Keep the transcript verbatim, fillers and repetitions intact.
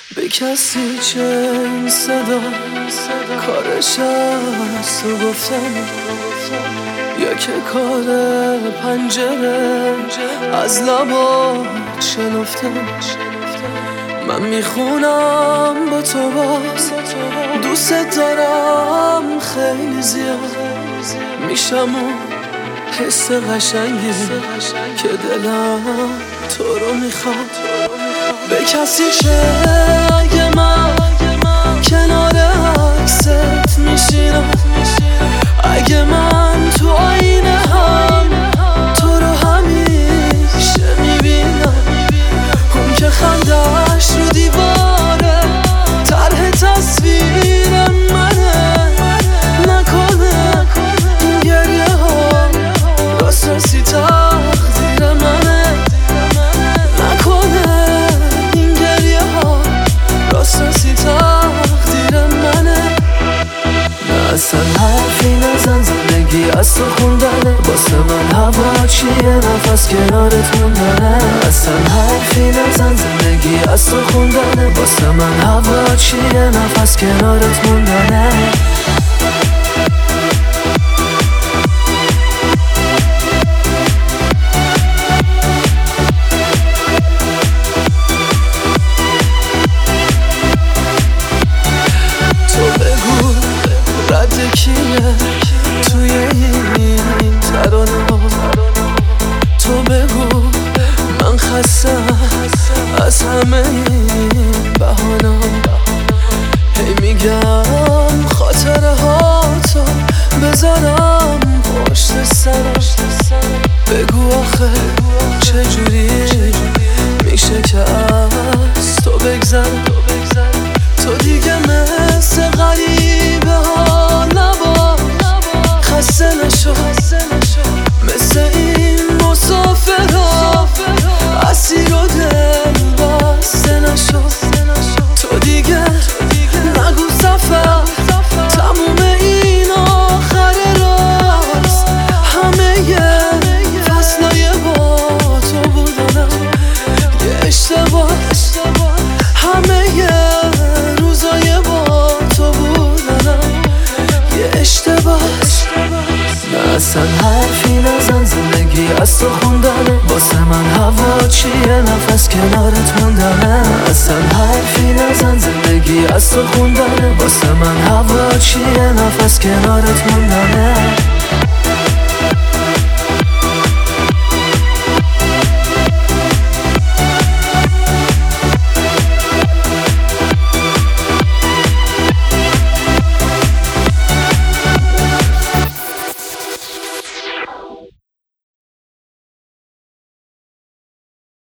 به کسی چه این صدا کارش است و گفتن، یا که کار پنجره از لبا شنفتن. من میخونم با تو باز دوست دارم خیلی زیاد، میشم اون حس قشنگی که دلم تو رو میخواد. به کسی چه اگه من کنار عکست میشینم، اگه من تو آینه هم تو رو همیشه میبینم، اون که خندش رو دیواره طرح تصویر منه، نکنه این گریه ها راست راستی تقدیر منه، نکنه این گریه ها راست راستی تقدیر منه. نه اصلا حرفی نزن، زندگی از تو خوندنه، واسه من هوا چیه نفس کنارت موندنه. اصلا حرفی نزن، زندگی از تو خوندنه، واسه من هوا چیه نفس کنارت موندنه. رد کیه توی این ترانه ها؟ تو بگو من خستم از همه این بهانه ها. هی میگم خاطره ها تو بذارم پشت سرم، بگو آخه چجوری میشه که از تو بگذرم. تو دیگه مثل غریبه ها نباش، خسته نشو مثل این مسافرها، اسیر و دل بسته نشو. تو دیگه نگو سفر تموم این آخر راست، همه یه فصلای با تو بودنم یه اشتباه، همه یه روزای با تو بودنم یه اشتباه. نه اصلا حرفی نزن، زندگی از تو خوندنه، واسه من هوا چیه نفس کنارت موندنه. اصلا حرفی نزن، زندگی از تو خوندنه، واسه من هوا چیه نفس کنارت موندنه.